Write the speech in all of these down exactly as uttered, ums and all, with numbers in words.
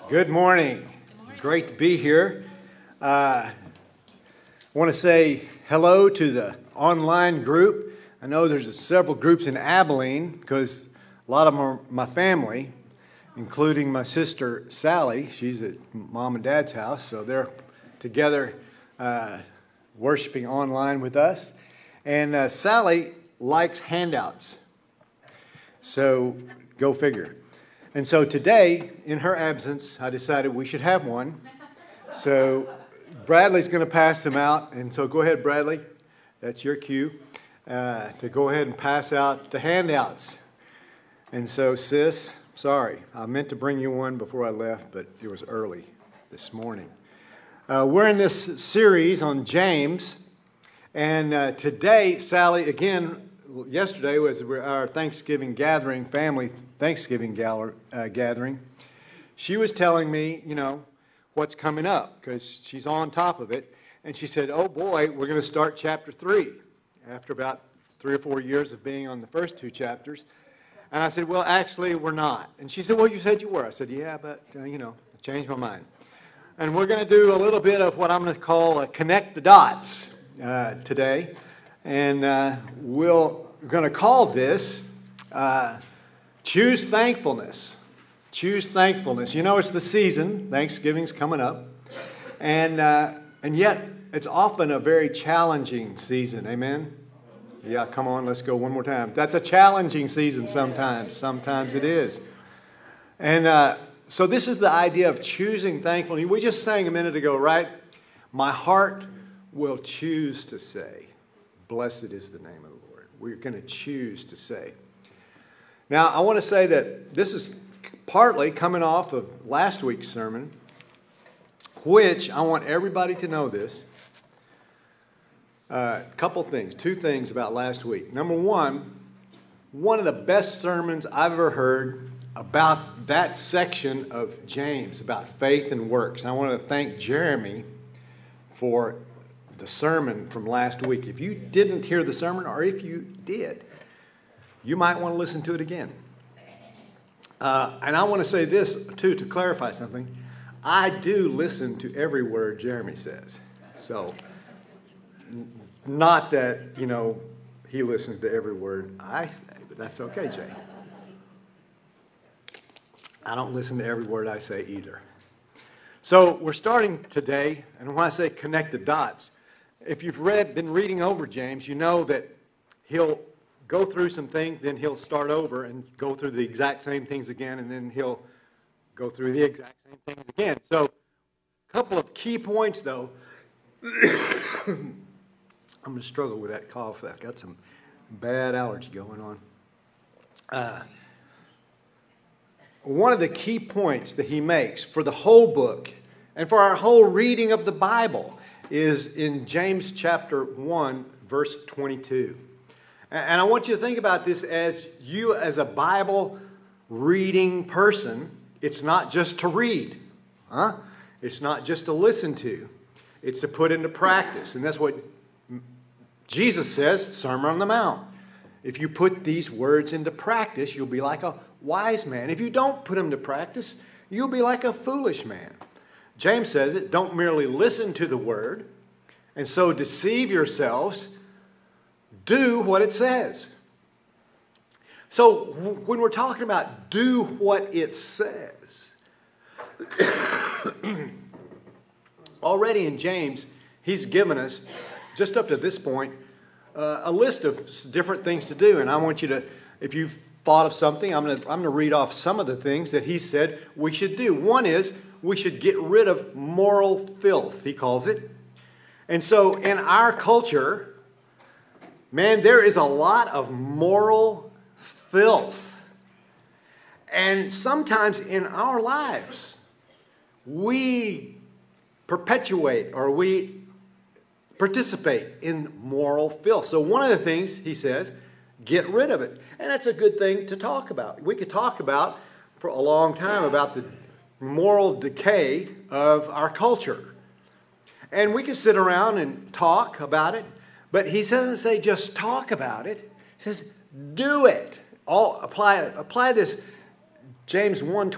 Good morning. Good morning. Great to be here. Uh, I want to say hello to the online group. I know there's several groups in Abilene because a lot of them are my family, including my sister Sally. She's at Mom and Dad's house, so they're together uh, worshiping online with us. And uh, Sally likes handouts, so go figure. And so today, in her absence, I decided we should have one. So Bradley's going to pass them out. And so go ahead, Bradley. That's your cue uh, to go ahead and pass out the handouts. And so, sis, sorry. I meant to bring you one before I left, but it was early this morning. Uh, we're in this series on James. And uh, today, Sally, again, yesterday was our Thanksgiving gathering, family Thanksgiving gather, uh, gathering. She was telling me, you know, what's coming up because she's on top of it. And she said, oh boy, we're going to start chapter three after about three or four years of being on the first two chapters. And I said, well, actually, we're not. And she said, well, you said you were. I said, yeah, but, uh, you know, I changed my mind. And we're going to do a little bit of what I'm going to call a connect the dots uh, today. And uh, we'll, we're going to call this uh, Choose Thankfulness. Choose Thankfulness. You know, it's the season. Thanksgiving's coming up. And, uh, and yet, it's often a very challenging season. Amen? Yeah, come on, let's go one more time. That's a challenging season sometimes. Sometimes it is. And uh, so this is the idea of choosing thankfulness. We just sang a minute ago, right? My heart will choose to say, blessed is the name of the Lord. We're going to choose to say. Now, I want to say that this is partly coming off of last week's sermon, which I want everybody to know this. A uh, couple things, two things about last week. Number one, one of the best sermons I've ever heard about that section of James, about faith and works. And I want to thank Jeremy for the sermon from last week. If you didn't hear the sermon, or if you did, you might want to listen to it again. Uh, and I want to say this, too, to clarify something. I do listen to every word Jeremy says. So, n- not that, you know, he listens to every word I say, but that's okay, Jay. I don't listen to every word I say either. So, we're starting today, and when I say connect the dots, if you've read, been reading over James, you know that he'll go through some things, then he'll start over and go through the exact same things again, and then he'll go through the exact same things again. So, a couple of key points, though. I'm going to struggle with that cough. I've got some bad allergy going on. Uh, one of the key points that he makes for the whole book and for our whole reading of the Bible is in James chapter one, verse twenty-two. And I want you to think about this as you, as a Bible reading person, it's not just to read. Huh? It's not just to listen to. It's to put into practice. And that's what Jesus says, Sermon on the Mount. If you put these words into practice, you'll be like a wise man. If you don't put them to practice, you'll be like a foolish man. James says it, don't merely listen to the word and so deceive yourselves. Do what it says. So when we're talking about do what it says, already in James, he's given us, just up to this point, uh, a list of different things to do. And I want you to, if you've thought of something, I'm going to I'm going to read off some of the things that he said we should do. One is we should get rid of moral filth, he calls it. And so in our culture, man, there is a lot of moral filth. And sometimes in our lives, we perpetuate or we participate in moral filth. So one of the things, he says, get rid of it. And that's a good thing to talk about. We could talk about for a long time about the moral decay of our culture. And we could sit around and talk about it. But he doesn't say just talk about it. He says do it. All apply apply this James one twenty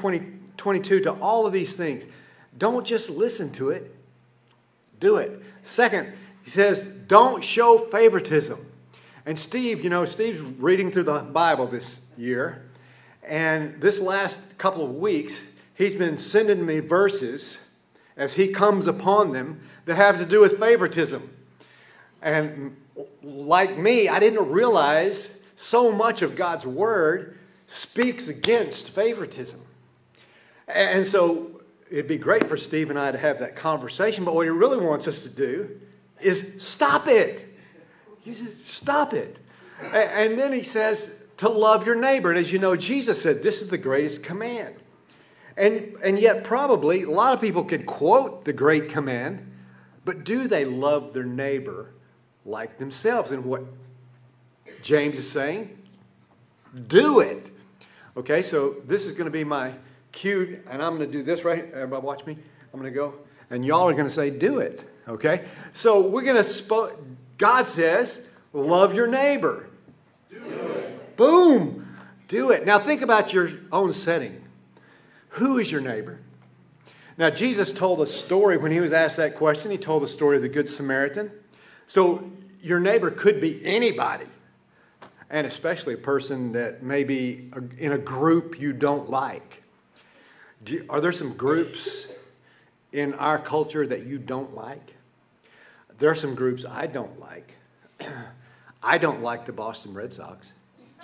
twenty-two, to all of these things. Don't just listen to it. Do it. Second, he says, don't show favoritism. And Steve, you know, Steve's reading through the Bible this year. And this last couple of weeks, he's been sending me verses as he comes upon them that have to do with favoritism. And like me, I didn't realize so much of God's Word speaks against favoritism. And so it'd be great for Steve and I to have that conversation, but what he really wants us to do is stop it. He says, stop it. And then he says to love your neighbor. And as you know, Jesus said, this is the greatest command. And, and yet probably a lot of people can quote the great command, but do they love their neighbor like themselves? And what James is saying, do it. Okay, so this is going to be my cue, and I'm going to do this right. Everybody watch me. I'm going to go, and y'all are going to say, do it. Okay, so we're going to, spo- God says, love your neighbor. Do it. Boom. Do it. Now think about your own setting. Who is your neighbor? Now Jesus told a story when he was asked that question. He told the story of the Good Samaritan. So your neighbor could be anybody, and especially a person that may be in a group you don't like. Do you, are there some groups in our culture that you don't like? There are some groups I don't like. I don't like the Boston Red Sox.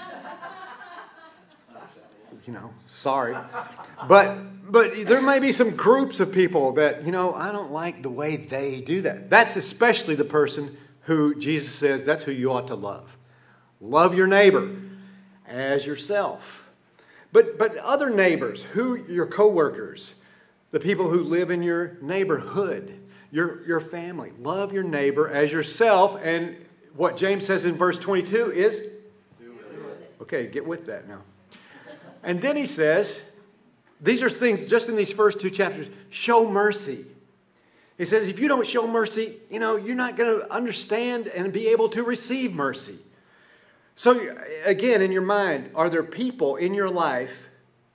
You know, sorry. But but there may be some groups of people that, you know, I don't like the way they do that. That's especially the person who Jesus says that's who you ought to love. Love your neighbor as yourself. But but other neighbors, who your coworkers, the people who live in your neighborhood, your, your family. Love your neighbor as yourself. And what James says in verse twenty-two is, do it. Okay, get with that now. And then he says, these are things just in these first two chapters, show mercy. He says, if you don't show mercy, you know, you're not going to understand and be able to receive mercy. So again, in your mind, are there people in your life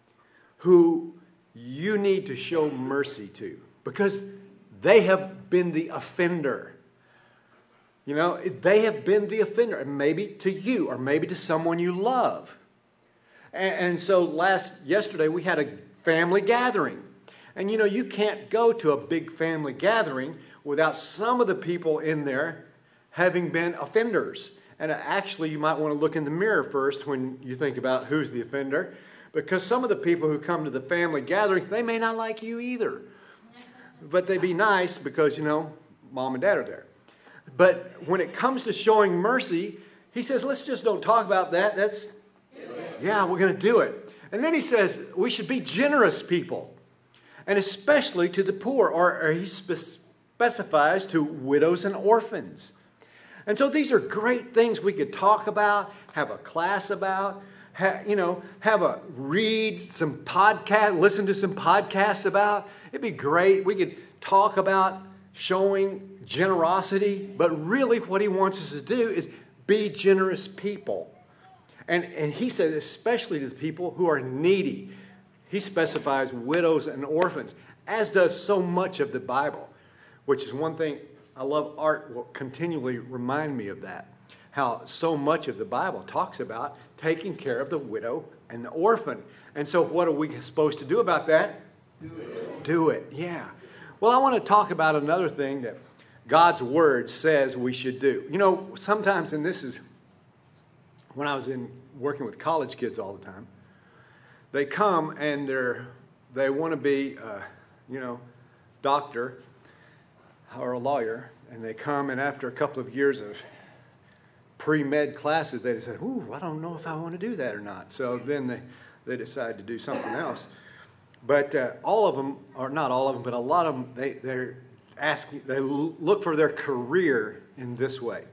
who you need to show mercy to? Because they have been the offender. You know, they have been the offender. And maybe to you, or maybe to someone you love. And, and so last, yesterday, we had a family gathering. And you know, you can't go to a big family gathering without some of the people in there having been offenders. And actually, you might want to look in the mirror first when you think about who's the offender. Because some of the people who come to the family gatherings, they may not like you either. But they be nice because, you know, mom and dad are there. But when it comes to showing mercy, he says, let's just don't talk about that. That's, yeah, we're going to do it. And then he says, we should be generous people. And especially to the poor, or, or he spe- specifies to widows and orphans. And so these are great things we could talk about, have a class about, ha, you know, have a read some podcast, listen to some podcasts about. It'd be great. We could talk about showing generosity, but really what he wants us to do is be generous people. And, and he said especially to the people who are needy. He specifies widows and orphans, as does so much of the Bible, which is one thing I love. Art will continually remind me of that, how so much of the Bible talks about taking care of the widow and the orphan. And so what are we supposed to do about that? Do it. Do it, yeah. Well, I want to talk about another thing that God's Word says we should do. You know, sometimes, and this is when I was in working with college kids all the time, they come and they're, they want to be, uh, you know, doctor or a lawyer, and they come, and after a couple of years of pre-med classes, they say, ooh, I don't know if I want to do that or not. So then they, they decide to do something else. But uh, all of them, or not all of them, but a lot of them, they, they're asking, they look for their career in this way.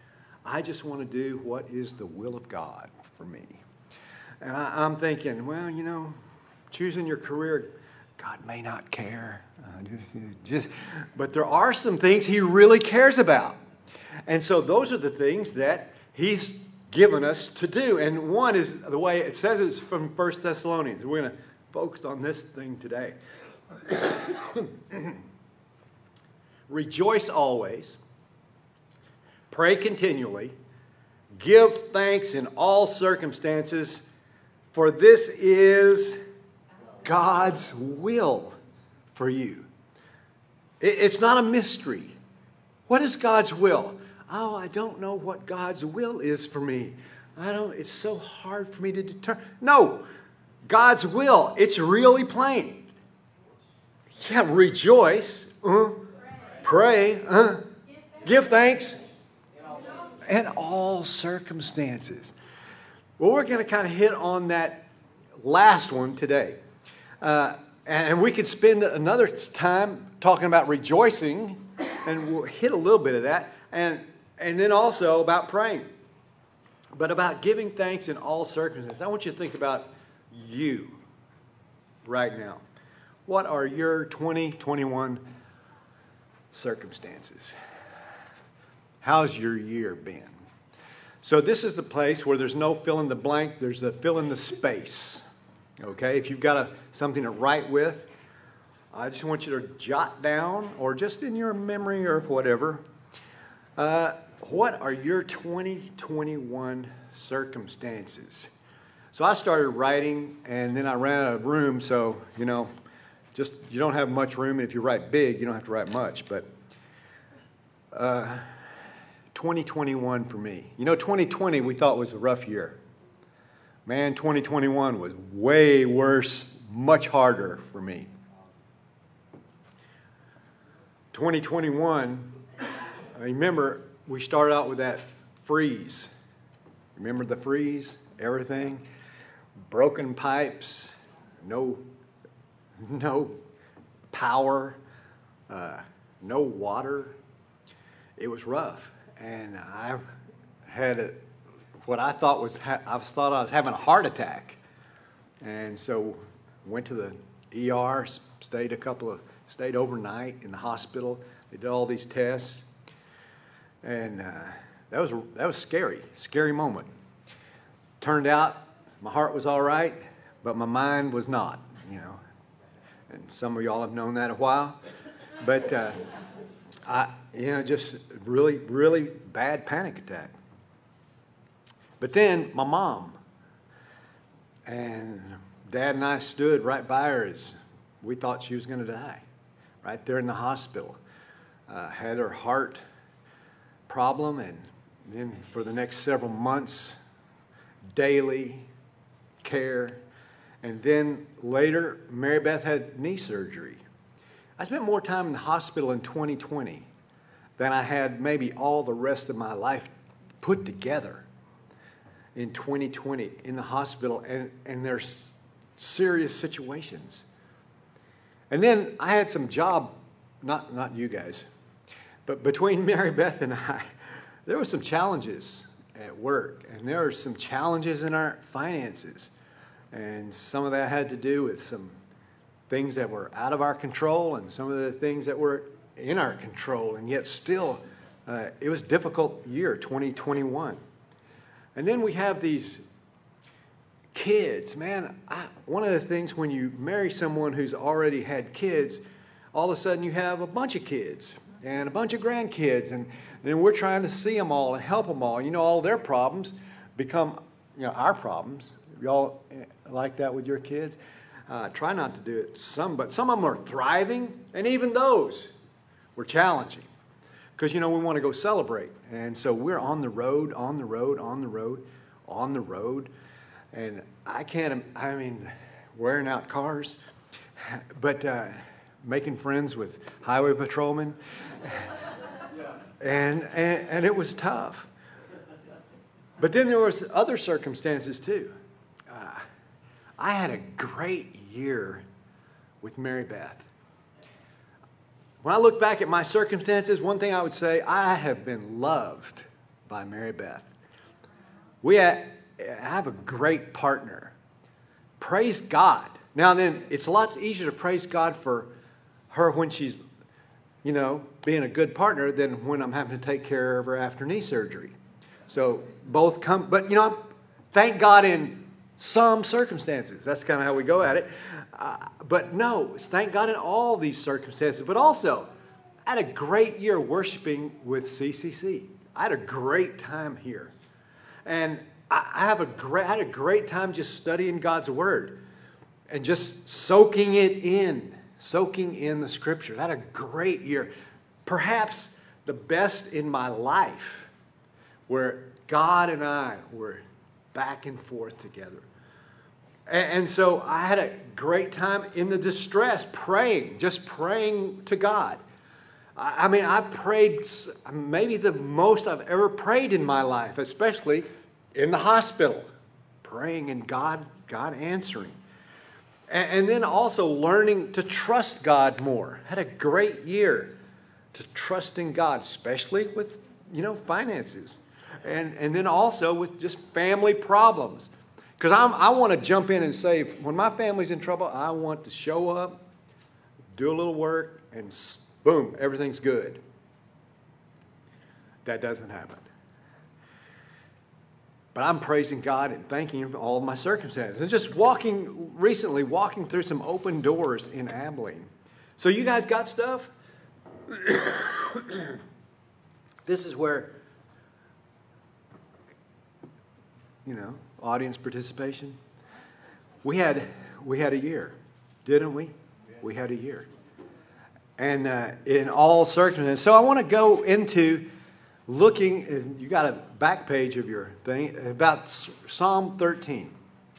I just want to do what is the will of God for me. And I, I'm thinking, well, you know, choosing your career, God may not care. Uh, just, but there are some things he really cares about. And so those are the things that he's given us to do. And one is the way it says it's from First Thessalonians. We're going to focused on this thing today. Rejoice always. Pray continually. Give thanks in all circumstances, for this is God's will for you. It's not a mystery. What is God's will? Oh, I don't know what God's will is for me. I don't, it's so hard for me to determine. No, God's will, it's really plain. Yeah, rejoice, uh, pray, uh, give thanks in all circumstances. Well, we're going to kind of hit on that last one today. Uh, and we could spend another time talking about rejoicing, and we'll hit a little bit of that, and, and then also about praying. But about giving thanks in all circumstances. I want you to think about you right now. What are your twenty twenty-one circumstances? How's your year been? So this is the place where there's no fill in the blank, there's a fill in the space. Okay, if you've got a, something to write with, I just want you to jot down, or just in your memory or whatever, uh, what are your twenty twenty-one circumstances? So I started writing, and then I ran out of room, so, you know, just, you don't have much room. If you write big, you don't have to write much, but uh, twenty twenty-one for me. You know, twenty twenty we thought was a rough year. Man, twenty twenty-one was way worse, much harder for me. twenty twenty-one, I remember we started out with that freeze. Remember the freeze? Everything? Broken pipes, no, no power, uh, no water. It was rough. And I had a, what I thought was, I thought I was having a heart attack. And so went to the E R, stayed a couple of, stayed overnight in the hospital. They did all these tests. And uh, that was, that was scary, scary moment. Turned out my heart was all right, but my mind was not, you know. And some of y'all have known that a while. But, uh, I, you know, just really, really bad panic attack. But then my mom and Dad and I stood right by her as we thought she was going to die, right there in the hospital. Uh, had her heart problem, and then for the next several months, daily care. And then later, Mary Beth had knee surgery. I spent more time in the hospital in twenty twenty than I had maybe all the rest of my life put together in twenty twenty in the hospital, and, and there's serious situations. And then I had some job, not, not you guys, but between Mary Beth and I, there were some challenges at work, and there were some challenges in our finances. And some of that had to do with some things that were out of our control and some of the things that were in our control. And yet still, uh, it was a difficult year, twenty twenty-one. And then we have these kids. Man, I, one of the things when you marry someone who's already had kids, all of a sudden you have a bunch of kids and a bunch of grandkids. And then we're trying to see them all and help them all. You know, all their problems become, you know, our problems. Y'all like that with your kids? Uh, try not to do it some, but some of them are thriving, and even those were challenging. Because, you know, we want to go celebrate. And so we're on the road, on the road, on the road, on the road. And I can't, I mean, wearing out cars, but uh, making friends with highway patrolmen. and, and, and it was tough. But then there was other circumstances too. I had a great year with Mary Beth. When I look back at my circumstances, one thing I would say, I have been loved by Mary Beth. We have, have a great partner. Praise God. Now then, it's a lot easier to praise God for her when she's, you know, being a good partner than when I'm having to take care of her after knee surgery. So both come, but you know, thank God in some circumstances. That's kind of how we go at it. Uh, but no, thank God in all these circumstances. But also, I had a great year worshiping with C C C. I had a great time here. And I, I, have a great, I had a great time just studying God's Word and just soaking it in, soaking in the Scriptures. I had a great year. Perhaps the best in my life, where God and I were back and forth together. And, and so I had a great time in the distress, praying, just praying to God. I, I mean, I prayed maybe the most I've ever prayed in my life, especially in the hospital, praying and God, God answering. And, and then also learning to trust God more. Had a great year to trusting God, especially with, you know, finances. And, and then also with just family problems. Because I want to jump in and say, when my family's in trouble, I want to show up, do a little work, and boom, everything's good. That doesn't happen. But I'm praising God and thanking Him for all of my circumstances. And just walking, recently, walking through some open doors in Abilene. So you guys got stuff? This is where, you know, audience participation. We had we had a year, didn't we? We had a year, and uh, in all circumstances. So I want to go into looking. And you got a back page of your thing about Psalm thirteen.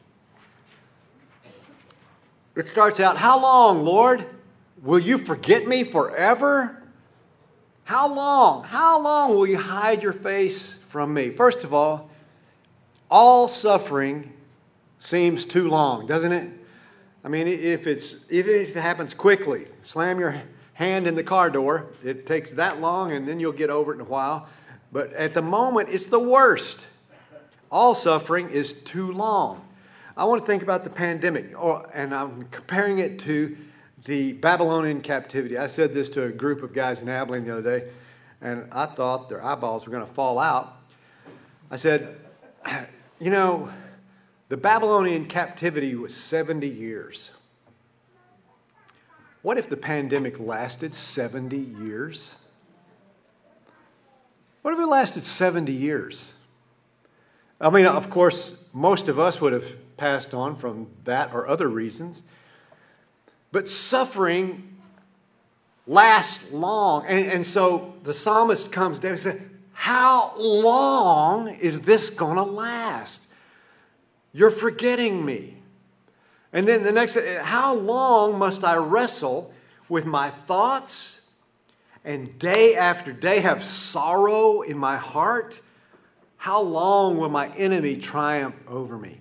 It starts out, "How long, Lord, will you forget me forever? How long? How long will you hide your face from me?" First of all, all suffering seems too long, doesn't it? I mean, if it's even if it happens quickly, slam your hand in the car door, it takes that long and then you'll get over it in a while. But at the moment, it's the worst. All suffering is too long. I want to think about the pandemic, or, and I'm comparing it to the Babylonian captivity. I said this to a group of guys in Abilene the other day, and I thought their eyeballs were going to fall out. I said, you know, the Babylonian captivity was seventy years. What if the pandemic lasted seventy years? What if it lasted seventy years? I mean, of course, most of us would have passed on from that or other reasons. But suffering lasts long. And, and so the psalmist comes down and says, how long is this going to last? You're forgetting me. And then the next, how long must I wrestle with my thoughts and day after day have sorrow in my heart? How long will my enemy triumph over me?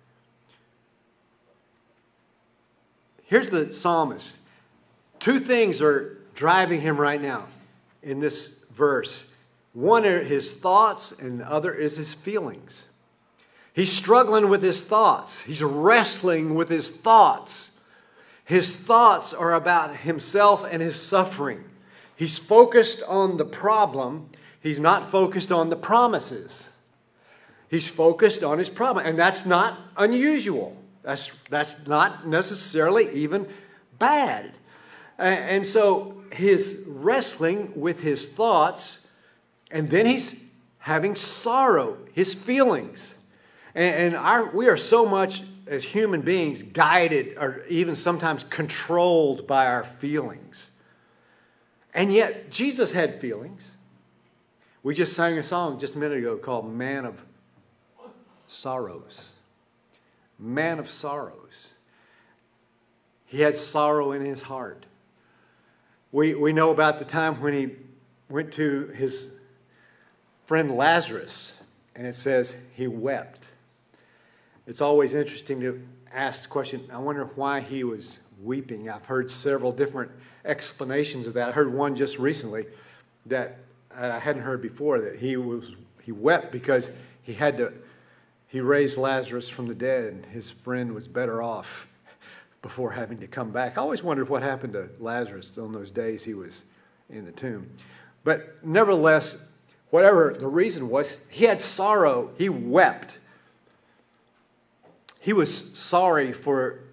Here's the psalmist. Two things are driving him right now in this verse. One are his thoughts, and the other is his feelings. He's struggling with his thoughts. He's wrestling with his thoughts. His thoughts are about himself and his suffering. He's focused on the problem. He's not focused on the promises. He's focused on his problem, and that's not unusual. That's, that's not necessarily even bad. And so his wrestling with his thoughts, and then he's having sorrow, his feelings. And, and our, we are so much, as human beings, guided or even sometimes controlled by our feelings. And yet, Jesus had feelings. We just sang a song just a minute ago called Man of Sorrows. Man of sorrows. He had sorrow in his heart. We, we know about the time when he went to his friend Lazarus, and it says he wept. It's always interesting to ask the question, I wonder why he was weeping. I've heard several different explanations of that. I heard one just recently that I hadn't heard before, that he was he wept because he had to He raised Lazarus from the dead, and his friend was better off before having to come back. I always wondered what happened to Lazarus on those days he was in the tomb. But nevertheless, whatever the reason was, he had sorrow. He wept. He was sorry for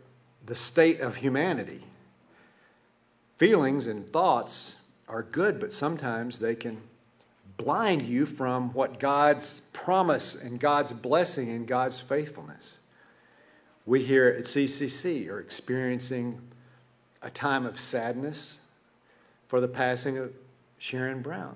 the state of humanity. Feelings and thoughts are good, but sometimes they can blind you from what God's promise and God's blessing and God's faithfulness. We here at C C C are experiencing a time of sadness for the passing of Sharon Brown.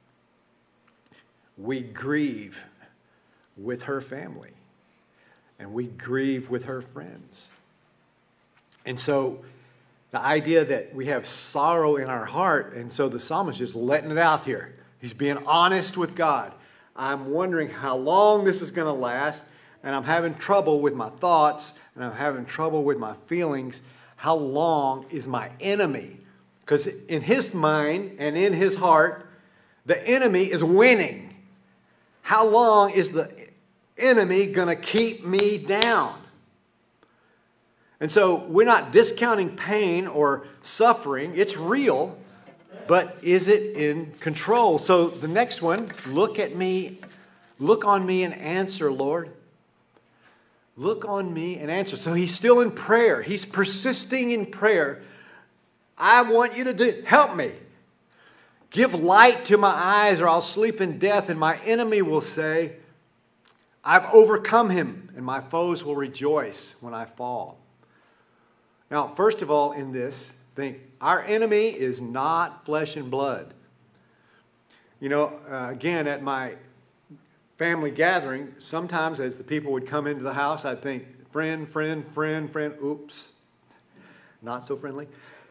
We grieve with her family, and we grieve with her friends. And so the idea that we have sorrow in our heart, and so the psalmist is letting it out here. He's being honest with God. I'm wondering how long this is going to last, and I'm having trouble with my thoughts, and I'm having trouble with my feelings. How long is my enemy? Because in his mind and in his heart, the enemy is winning. How long is the enemy going to keep me down? And so we're not discounting pain or suffering. It's real, but is it in control? So the next one, look at me, look on me and answer, Lord. Look on me and answer. So he's still in prayer. He's persisting in prayer. I want you to do, help me. Give light to my eyes or I'll sleep in death. And my enemy will say, I've overcome him and my foes will rejoice when I fall. Now, first of all, in this, think, our enemy is not flesh and blood. You know, uh, again, at my family gathering, sometimes as the people would come into the house, I'd think, friend, friend, friend, friend, oops, not so friendly.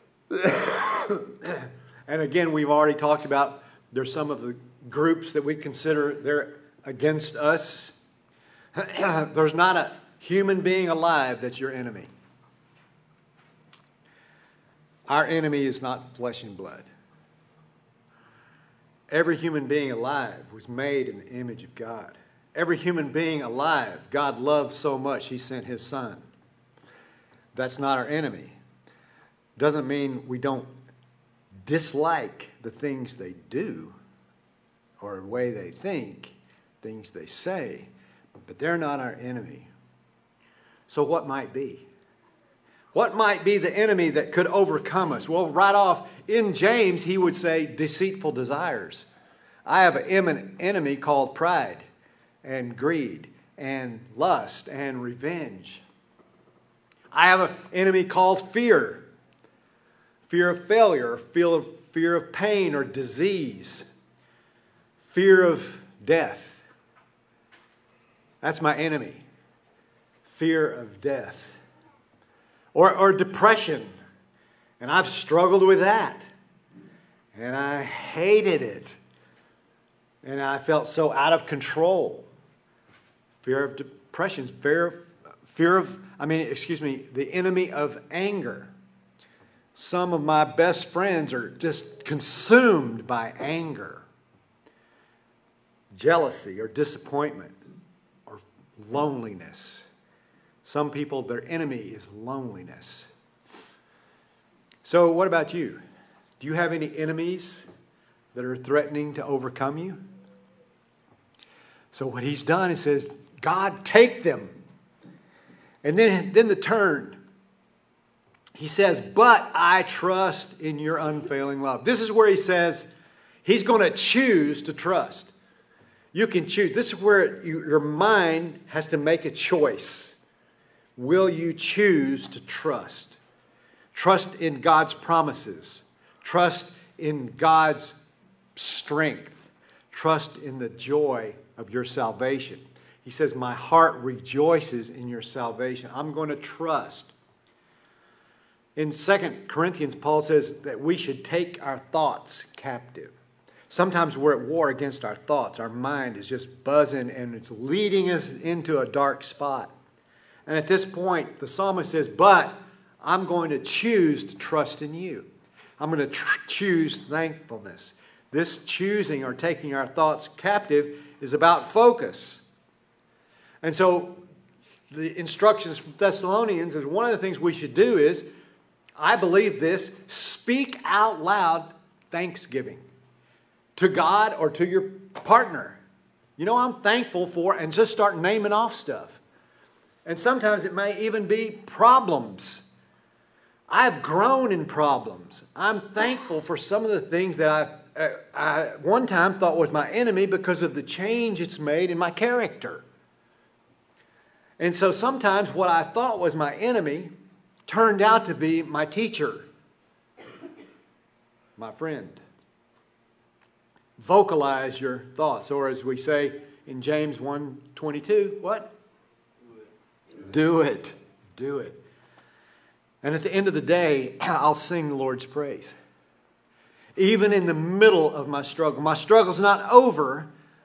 And again, we've already talked about there's some of the groups that we consider they're against us. There's not a human being alive that's your enemy. Our enemy is not flesh and blood. Every human being alive was made in the image of God. Every human being alive, God loved so much, He sent His Son. That's not our enemy. Doesn't mean we don't dislike the things they do or the way they think, things they say, but they're not our enemy. So what might be? What might be the enemy that could overcome us? Well, right off in James, he would say deceitful desires. I have an enemy called pride and greed and lust and revenge. I have an enemy called fear. Fear of failure, fear of, fear of pain or disease. Fear of death. That's my enemy. Fear of death. Or, or depression. And I've struggled with that. And I hated it. And I felt so out of control. Fear of depression. Fear, fear of, I mean, excuse me, the enemy of anger. Some of my best friends are just consumed by anger. Jealousy or disappointment or loneliness. Some people, their enemy is loneliness. So what about you? Do you have any enemies that are threatening to overcome you? So what he's done, he says, God, take them. And then, then the turn. He says, but I trust in your unfailing love. This is where he says he's going to choose to trust. You can choose. This is where you, your mind has to make a choice. Will you choose to trust? Trust in God's promises. Trust in God's strength. Trust in the joy of your salvation. He says, my heart rejoices in your salvation. I'm going to trust. In Second Corinthians, Paul says that we should take our thoughts captive. Sometimes we're at war against our thoughts. Our mind is just buzzing and it's leading us into a dark spot. And at this point, the psalmist says, but I'm going to choose to trust in you. I'm going to tr- choose thankfulness. This choosing or taking our thoughts captive is about focus. And so the instructions from Thessalonians is one of the things we should do is, I believe this, speak out loud thanksgiving to God or to your partner. You know, I'm thankful for, and just start naming off stuff. And sometimes it may even be problems I've grown in problems. I'm thankful for some of the things that I, I, I one time thought was my enemy because of the change it's made in my character. And so sometimes what I thought was my enemy turned out to be my teacher, my friend. Vocalize your thoughts, or as we say in James one twenty-two, what? Do it. Do it. And at the end of the day, I'll sing the Lord's praise. Even in the middle of my struggle. My struggle's not over.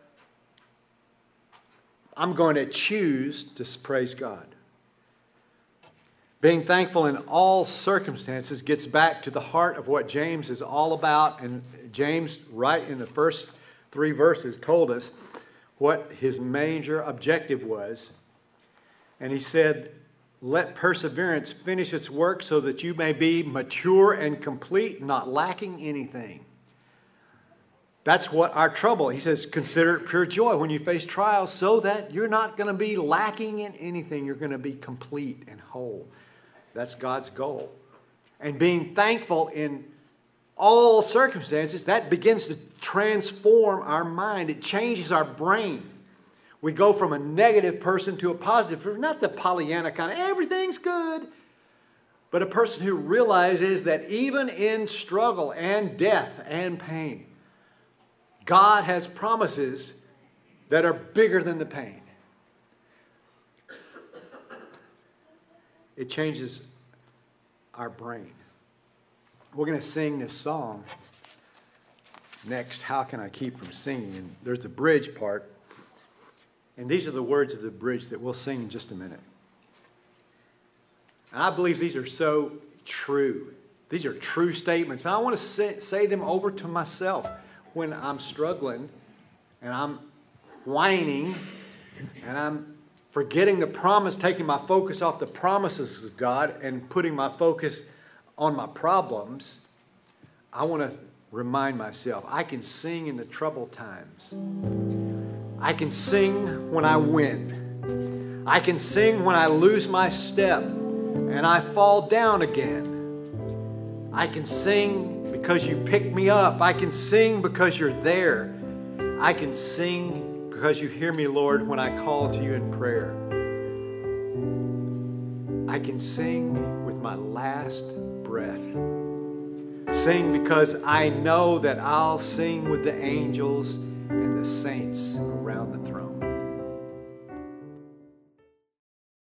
I'm going to choose to praise God. Being thankful in all circumstances gets back to the heart of what James is all about. And James, right in the first three verses, told us what his major objective was. And he said, let perseverance finish its work so that you may be mature and complete, not lacking anything. That's what our trouble. He says, consider it pure joy when you face trials so that you're not going to be lacking in anything. You're going to be complete and whole. That's God's goal. And being thankful in all circumstances, that begins to transform our mind. It changes our brain. We go from a negative person to a positive, not the Pollyanna kind of, everything's good, but a person who realizes that even in struggle and death and pain, God has promises that are bigger than the pain. It changes our brain. We're going to sing this song next, How Can I Keep From Singing? And there's a bridge part. And these are the words of the bridge that we'll sing in just a minute. And I believe these are so true. These are true statements. And I want to say, say them over to myself when I'm struggling and I'm whining and I'm forgetting the promise, taking my focus off the promises of God and putting my focus on my problems. I want to remind myself, I can sing in the troubled times. I can sing when I win. I can sing when I lose my step and I fall down again. I can sing because you pick me up. I can sing because you're there. I can sing because you hear me, Lord, when I call to you in prayer. I can sing with my last breath. Sing because I know that I'll sing with the angels and the saints around the throne.